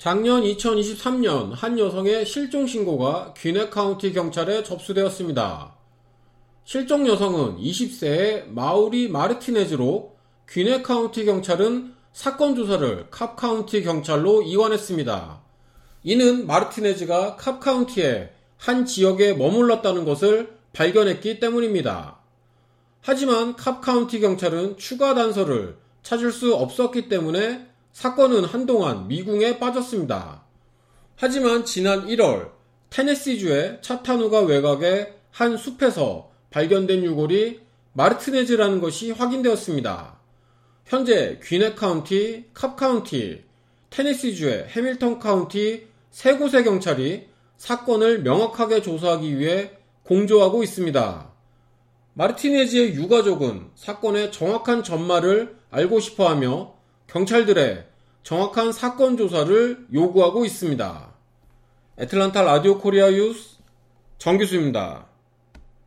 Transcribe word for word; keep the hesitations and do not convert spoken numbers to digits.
작년 이천이십삼 년 한 여성의 실종 신고가 귀넷 카운티 경찰에 접수되었습니다. 실종 여성은 이십 세의 마우리 마르티네즈로 귀넷 카운티 경찰은 사건 조사를 캅 카운티 경찰로 이관했습니다. 이는 마르티네즈가 캅 카운티의 한 지역에 머물렀다는 것을 발견했기 때문입니다. 하지만 캅 카운티 경찰은 추가 단서를 찾을 수 없었기 때문에 사건은 한동안 미궁에 빠졌습니다. 하지만 지난 일월 테네시주의 차타누가 외곽의 한 숲에서 발견된 유골이 마르티네즈라는 것이 확인되었습니다. 현재 귀넷 카운티, 캅 카운티, 테네시주의 해밀턴 카운티 세 곳의 경찰이 사건을 명확하게 조사하기 위해 공조하고 있습니다. 마르티네즈의 유가족은 사건의 정확한 전말을 알고 싶어하며 경찰들의 정확한 사건 조사를 요구하고 있습니다. 애틀란타 라디오 코리아 뉴스 정기수입니다.